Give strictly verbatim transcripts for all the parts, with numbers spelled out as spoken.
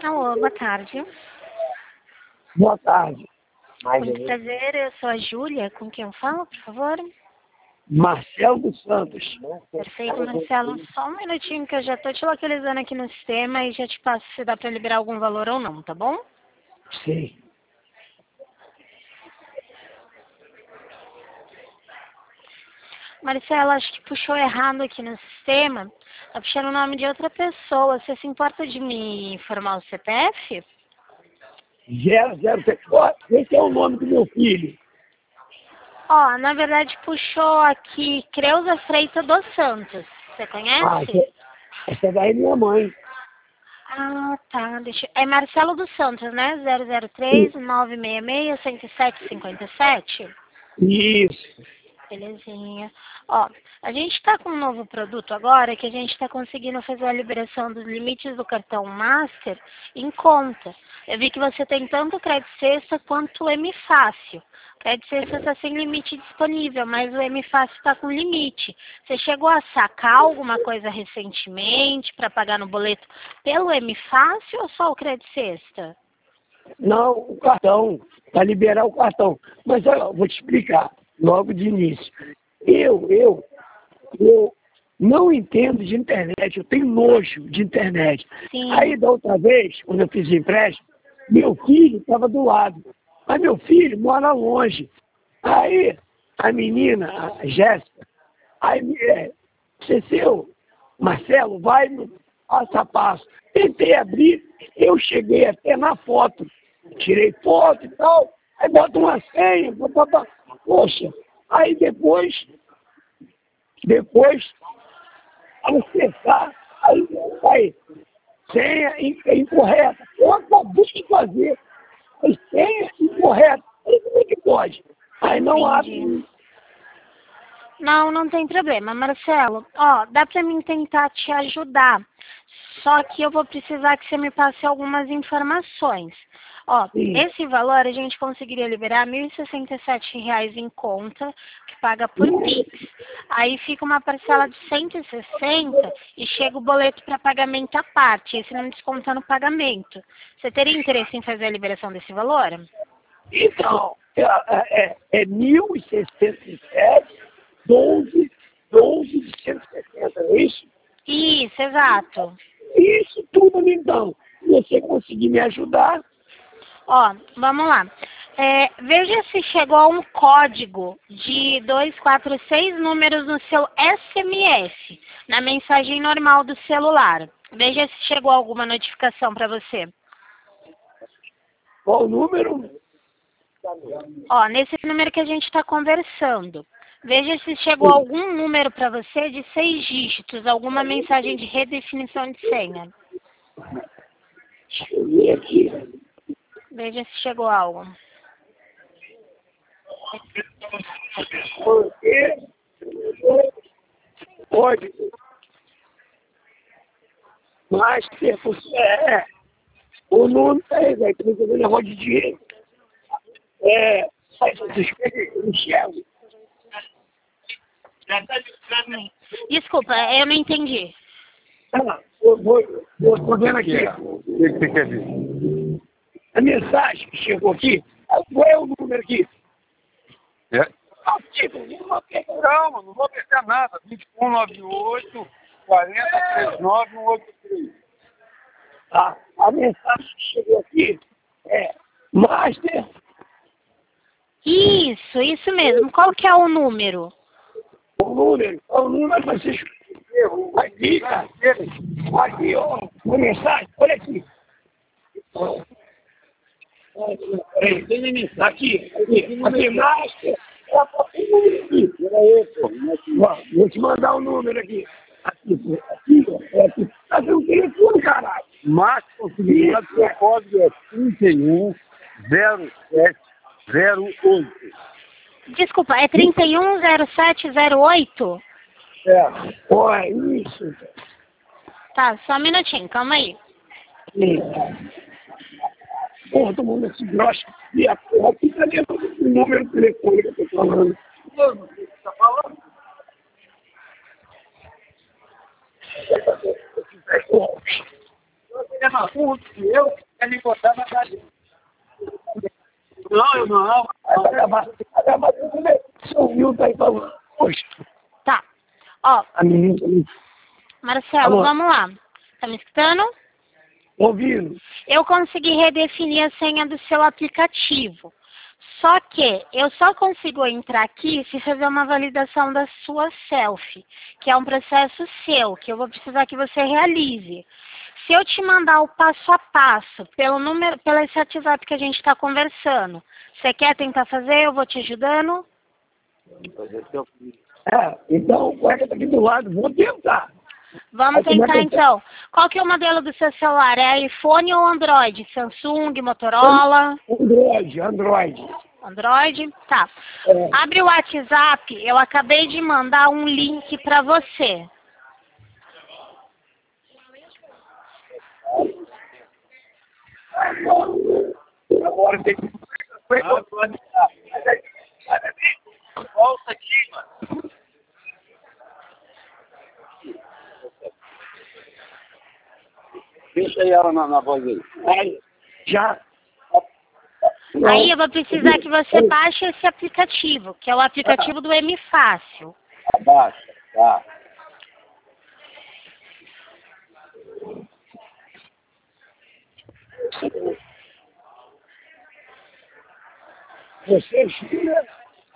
Alô, boa tarde. Boa tarde. Muito prazer, eu sou a Júlia, com quem eu falo, por favor? Marcelo dos Santos. Perfeito, Marcelo. Só um minutinho que eu já estou te localizando aqui no sistema e já te passo se dá para liberar algum valor ou não, tá bom? Sim. Marcelo, acho que puxou errado aqui no sistema. Tá puxando o nome de outra pessoa. Você se importa de me informar o C P F? zero zero três. Ó, esse é o nome do meu filho. Ó, na verdade puxou aqui Creuza Freitas dos Santos. Você Ah, conhece? essa, essa daí é minha mãe. Ah, tá. Deixa... É Marcelo dos Santos, né? zero zero três, nove seis seis, cento e sete, cinquenta e sete. Isso. Belezinha. Ó, a gente está com um novo produto agora que a gente está conseguindo fazer a liberação dos limites do cartão Master em conta. Eu vi que você tem tanto o Crédito Sexta quanto o M Fácil. O Crédito Sexta está sem limite disponível, mas o M Fácil está com limite. Você chegou a sacar alguma coisa recentemente para pagar no boleto pelo M Fácil ou só o Crédito Sexta? Não, o cartão. Para liberar o cartão. Mas olha, eu vou te explicar logo de início. Eu, eu, eu não entendo de internet. Eu tenho nojo de internet. Sim. Aí da outra vez, quando eu fiz empréstimo, meu filho estava do lado. Mas meu filho mora longe. Aí a menina, a Jéssica, aí é, Cecil, Marcelo, vai no passo a passo. Tentei abrir, eu cheguei até na foto. Tirei foto e tal, aí bota uma senha, papapá. Poxa, aí depois, depois, acessar, aí, aí senha incorreta. Eu acabei de fazer a senha incorreta. Aí como é que pode? Aí não Entendi. abre. Não, não tem problema, Marcelo. Ó, dá pra mim tentar te ajudar. Só que eu vou precisar que você me passe algumas informações. Ó, Sim. esse valor a gente conseguiria liberar mil e sessenta e sete reais em conta, que paga por Pix. Aí fica uma parcela de cento e sessenta e chega o boleto para pagamento à parte, esse não desconta no pagamento. Você teria interesse em fazer a liberação desse valor? Então, é, é, é mil e sessenta e sete, doze, doze de cento e sessenta, não é isso? Isso, exato. Isso tudo, então. Se você conseguir me ajudar, Ó, vamos lá. É, veja se chegou um código de dois, quatro, seis números no seu S M S, na mensagem normal do celular. Veja se chegou alguma notificação para você. qual o número? Ó, nesse número que a gente está conversando. Veja se chegou algum número para você de seis dígitos, alguma mensagem de redefinição de senha. Deixa eu ver aqui. Veja se chegou algo. Porque pode. Mas se você é. O nome é, velho, que você vê negócio de dinheiro. É. Michel. Desculpa, eu não entendi. Ah, eu vou, eu tô vendo aqui. O que que você quer dizer? A mensagem que chegou aqui. Qual é o número aqui? É? Ah, tipo, não quer. Calma, não vou apertar nada. vinte e um, noventa e oito, quarenta, trinta e nove, cento e oitenta e três. A, a mensagem que chegou aqui é Master. Isso, isso mesmo. Qual que é o número? O número, o número vai ser aqui, cara. Aqui, ó, uma mensagem, olha aqui. Peraí, aqui, aqui, aqui, Master. Aqui, ó, vou te mandar o número aqui. Aqui, aqui, ó, aqui. Tá vendo o telefone, caralho? Max, possibilidade, seu código é trinta e um, zero sete, zero oito. Desculpa, é trinta e um zero sete zero oito? É, ó, é isso. Tá, só um minutinho, calma aí. Porra, todo mundo esse grosso. E a porra aqui tá dentro do número do telefone que eu tô falando. O que você está falando? É, ó. maluco que eu quero me botar na cadeia. Não, eu não. Sumiu, tá aí falando. Poxa. Tá. Ó, A menina. Marcelo, Alô? vamos lá. Tá me escutando? Ouvindo. Eu consegui redefinir a senha do seu aplicativo. Só que eu só consigo entrar aqui se fazer uma validação da sua selfie, que é um processo seu, que eu vou precisar que você realize. Se eu te mandar o passo a passo, pelo número, pelo esse WhatsApp que a gente está conversando, você quer tentar fazer? Eu vou te ajudando? É, então o colega tá aqui do lado, vou tentar. Vamos Aí, como é tentar que eu- então. Qual que é o modelo do seu celular? É iPhone ou Android? Samsung, Motorola? Android, Android. Android? Tá. É. Abre o WhatsApp, eu acabei de mandar um link para você. Agora tem que. Volta aqui, mano. Deixa aí ela na, na voz aí. Aí, já. Não. Aí eu vou precisar que você baixe esse aplicativo, que é o aplicativo do M Fácil. Abaixa, tá. Você, Júlia?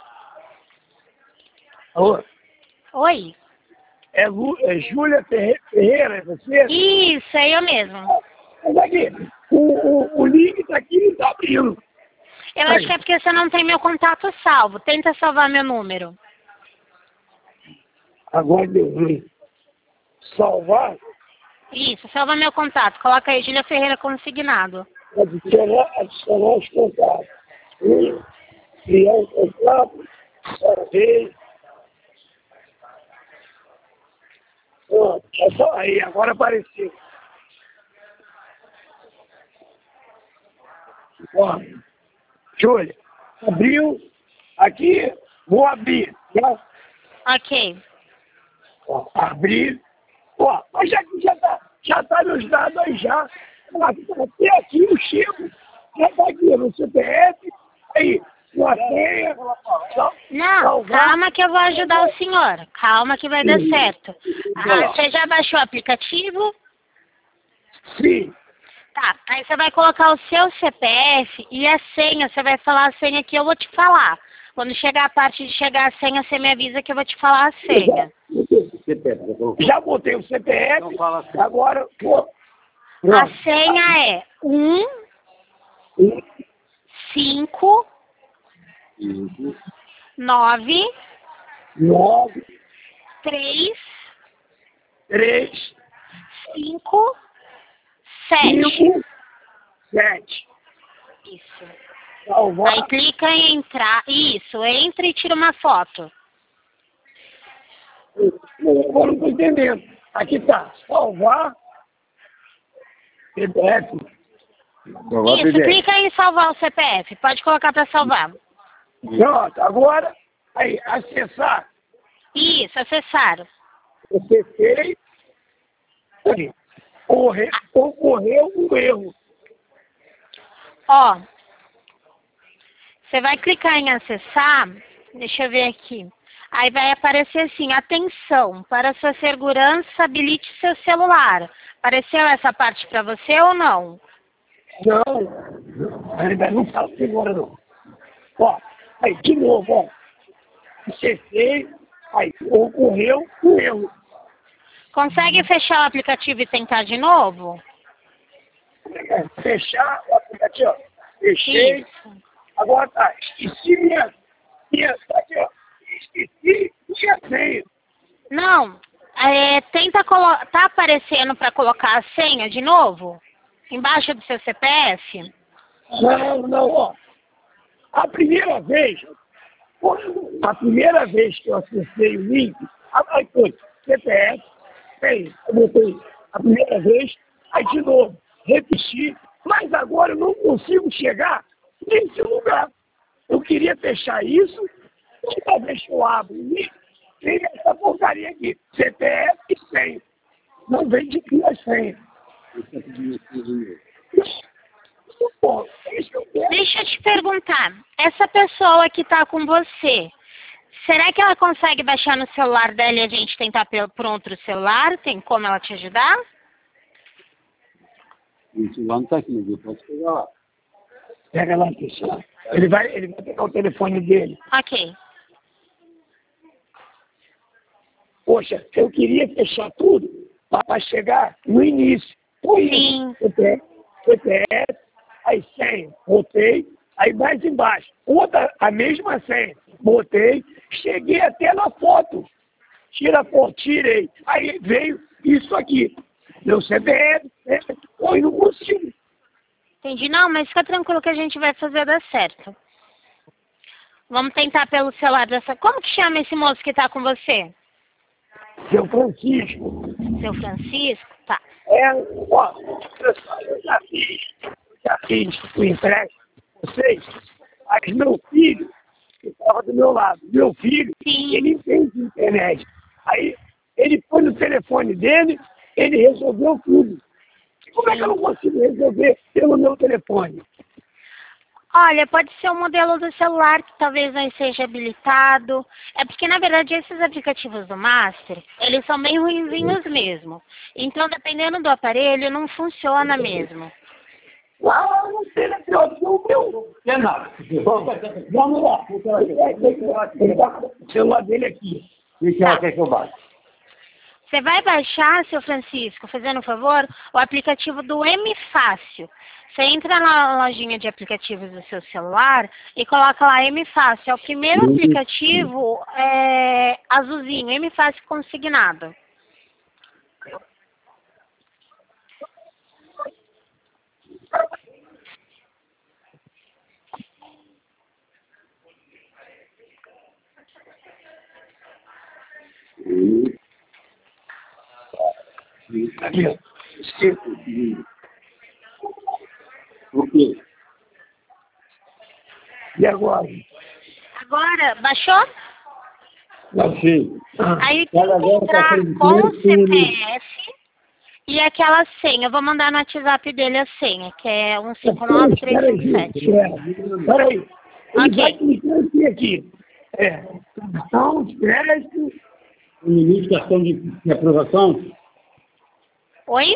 Alô? Oi? É, Lu, é Júlia Ferre- Ferreira, é você? Isso, é eu mesmo. Mas aqui, o, o, o link tá aqui, não tá abrindo. Eu acho que é porque você não tem meu contato salvo. Tenta salvar meu número. Agora deu ruim. Salvar, Isso, salva meu contato. Coloca aí, Júlia Ferreira consignado. adicionar, adicionar os contatos. Hum, criar um contato, salvei. Pronto, é só aí, agora apareceu. Ó, Júlia, abriu, aqui, vou abrir, tá? Ok. Ó, abrir, ó, mas já, já tá, já tá nos dados aí já. Até aqui eu chego, já tá aqui no C P F, aí, sua senha, só- Não, salvar. calma que eu vou ajudar o senhor. Calma que vai dar certo. Ah, você já baixou o aplicativo? Sim, Tá, aí você vai colocar o seu C P F e a senha, você vai falar a senha que eu vou te falar. Quando chegar a parte de chegar a senha, você me avisa que eu vou te falar a senha. já botei o C P F, Então fala assim. agora, pô, A senha é um, cinco, nove, nove, três, três, cinco, sete. cinco, sete. Isso. Salvar. Aí clica em entrar. Isso, entra e tira uma foto. Agora não estou entendendo. Aqui tá, salvar, P D F. Isso, clica em salvar o C P F. Pode colocar para salvar. Pronto, agora, aí, acessar. Isso, acessar. Você fez, aí, corre, ocorreu um erro. Ó, você vai clicar em acessar. Deixa eu ver aqui. Aí vai aparecer assim, atenção, para sua segurança, habilite seu celular. Apareceu essa parte para você ou não? Não, ainda não fala agora não. Ó, aí, de novo, ó. Acessei, aí, ocorreu um erro. Consegue fechar o aplicativo e tentar de novo? É, fechar o aplicativo, ó. Fechei. Isso. Agora tá, esqueci minha, minha, tá aqui, ó. Esqueci minha senha. Não, é, tenta colocar. Tá aparecendo para colocar a senha de novo? Embaixo do seu C P F? Não, não, ó. A primeira vez, a primeira vez que eu acessei o link, aí foi C P F, aí eu botei a primeira vez, aí de novo, repeti, mas agora eu não consigo chegar nesse lugar. Eu queria fechar isso, toda vez que eu abro o link, tem essa porcaria aqui, C P F e senha. Não vem de que a senha. Deixa eu te perguntar, essa pessoa que está com você, será que ela consegue baixar no celular dela e a gente tentar por outro celular? Tem como ela te ajudar? O celular não está aqui, mas eu posso pegar lá. Pega lá, pessoal. Ele vai, ele vai pegar o telefone dele. Ok. Poxa, eu queria fechar tudo para chegar no início. Foi isso. C P S, aí senha, botei, aí mais embaixo. Outra, a mesma senha, botei, cheguei até na foto. Tira a foto, tirei. Aí veio isso aqui. Meu C P F, né? Foi, não consigo. Entendi. Não, mas fica tranquilo que a gente vai fazer dar certo. Vamos tentar pelo celular dessa... Como que chama esse moço que tá com você? Seu Francisco. Seu Francisco? Tá. É, ó, eu já fiz, já fiz o empréstimo com vocês, mas meu filho, que estava do meu lado, meu filho, Sim. ele entende internet. Aí, ele foi no telefone dele, ele resolveu tudo. Como é que eu não consigo resolver pelo meu telefone? Olha, pode ser o modelo do celular que talvez não seja habilitado. É porque, na verdade, esses aplicativos do Master, eles são bem ruinzinhos mesmo. Então, dependendo do aparelho, não funciona mesmo. Ah, não sei, né? O meu. Não é nada. Vamos lá. Ele tá com o celular dele aqui. E que ela quer que eu baixe? Você vai baixar, seu Francisco, fazendo um favor, o aplicativo do M Fácil. Você entra na lojinha de aplicativos do seu celular e coloca lá M Fácil. É o primeiro aplicativo é, azulzinho, M Fácil consignado. Aqui, ó. O quê? E agora? Agora, baixou? Baixei. Aí tem que entrar com o C P F e aquela senha. Eu vou mandar no WhatsApp dele a senha, que é um cinco nove três cinco sete. Peraí. Ele vai Ok. clicar aqui, aqui. É, cartão de crédito. O limite de cartão de, de aprovação? Oi?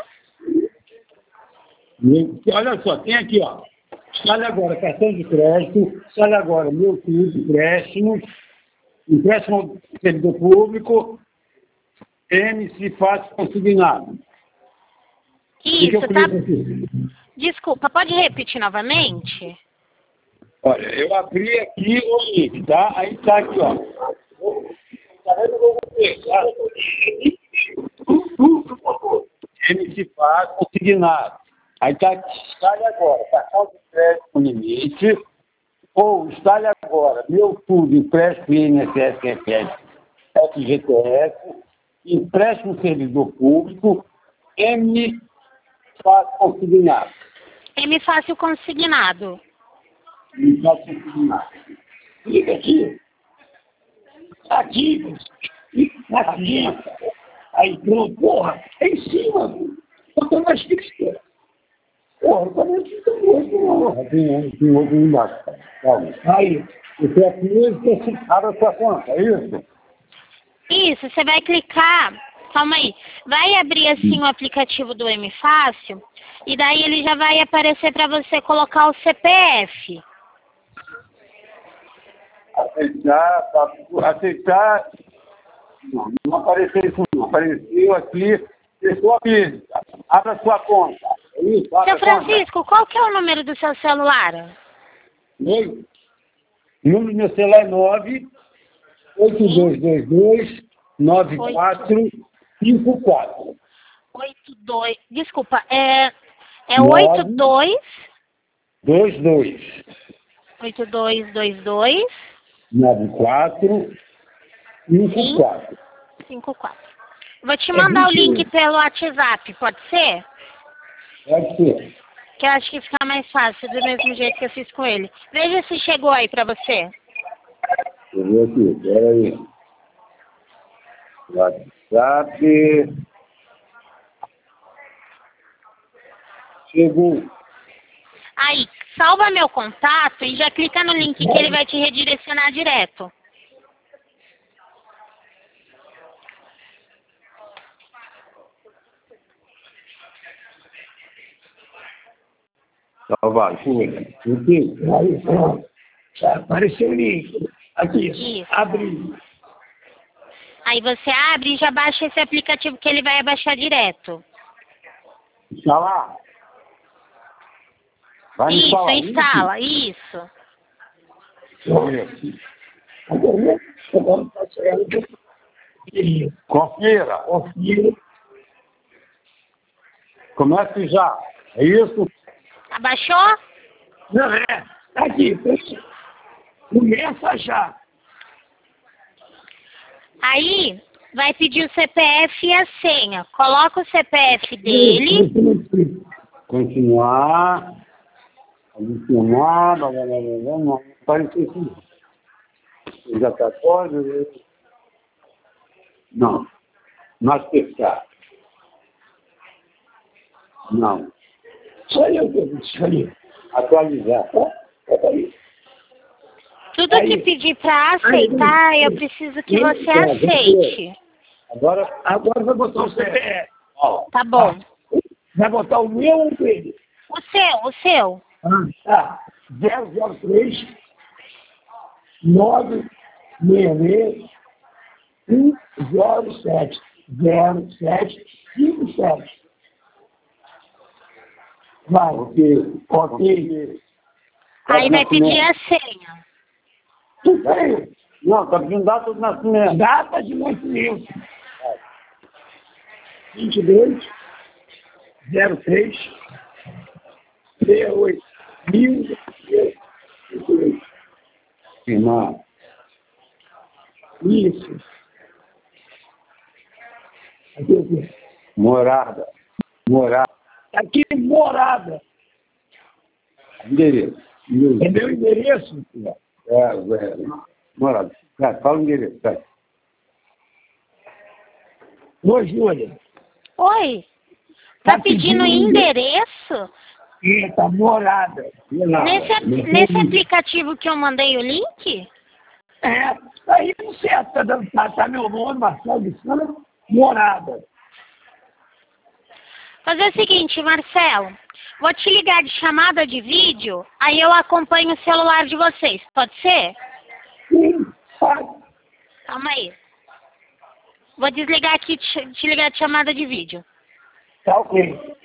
Olha só, tem aqui, ó. Escolhe agora cartão de crédito, escolhe agora meu tudo, empréstimo, empréstimo ao servidor público, M se faz consignado. Isso, que tá? aqui? Desculpa, pode repetir novamente? Olha, eu abri aqui o link, tá? Aí tá aqui, ó. Tá vendo o tá? M se faz consignado. Aí tá, escolhe agora, cartão de crédito com limite, ou escolhe agora, meu tudo, empréstimo I N S S, C F S, F G T S, empréstimo servidor público, M fácil consignado. M Fácil consignado. M fácil consignado. Clica aqui. Aqui. Aqui. Aí, pronto, porra. É em cima. Bota mais fixo. Porra, não parece que não. Tem, tem outro embaixo. Calma. Aí. Você aqui, abre a sua conta, é isso? Isso, você vai clicar, calma aí, vai abrir assim o aplicativo do M Fácil e daí ele já vai aparecer para você colocar o C P F. Aceitar, tá, aceitar, não, não apareceu isso não, apareceu aqui, pessoa física, abra sua conta. É isso, Seu Francisco, qual que é o número do seu celular? Oi? O número do meu celular é nove oito dois dois dois nove quatro cinco quatro. oito dois, desculpa, é, é oito dois... dois dois. oito dois dois dois... nove quatro cinco quatro. cinco quatro. Vou te mandar o link pelo WhatsApp, pode ser? Pode ser. Que eu acho que fica mais fácil, do mesmo jeito que eu fiz com ele. Veja se chegou aí pra você. Eu vou aqui, peraí. WhatsApp. Chegou. Aí, salva meu contato e já clica no link que ele vai te redirecionar direto. Salvar, chega. Aqui. Aí, pronto. Já apareceu o link. Aqui, Isso. abrir. Aí você abre e já baixa esse aplicativo que ele vai baixar direto. Instalar. Vai Isso, instalar. instala, isso. Isso. Agora, agora está chegando. E Confira. confira. Comece já. É isso? Abaixou? Não é. Tá aqui. Começa já. Aí vai pedir o C P F e a senha. Coloca o C P F dele. Continuar. Adicionar. Blá, blá, blá, blá, não apareceu aqui. Já está fora. Não. Mas pescar. Não. Só eu que eu escolhi. Atualizar. Peraí. Tudo Aí. que pedir para aceitar, eu preciso que você aceite. Agora, Agora vai botar o C P F. ó. Tá bom. Vai botar o meu ou o dele? O seu, o seu. Ah, tá. zero zero três nove seis seis um zero sete zero sete cinco sete. Vai. Ok. Ok. Aí vai pedir a senha. Tu tem Não, está pedindo data de nascimento. data de nascimento. vinte e dois zero três sessenta e oito mil Firmar. Isso. Aqui, aqui. Morada. Morada. Aqui, morada. Endereço. É Endereço. meu endereço? É, é. Morada. Vai, fala o endereço. Vai. Oi, Júlia. Oi. Tá Tá pedindo pedindo endereço? Eita, morada. Morada. Nesse, ap- nesse aplicativo que eu mandei o link? É, aí não sei, tá, dando, tá, tá meu nome, Marcelo de Sena, morada. Fazer o seguinte, Marcelo. Vou te ligar de chamada de vídeo, aí eu acompanho o celular de vocês. Pode ser? Sim, pode. Calma aí. Vou desligar aqui e te, te ligar de chamada de vídeo. Tá ok.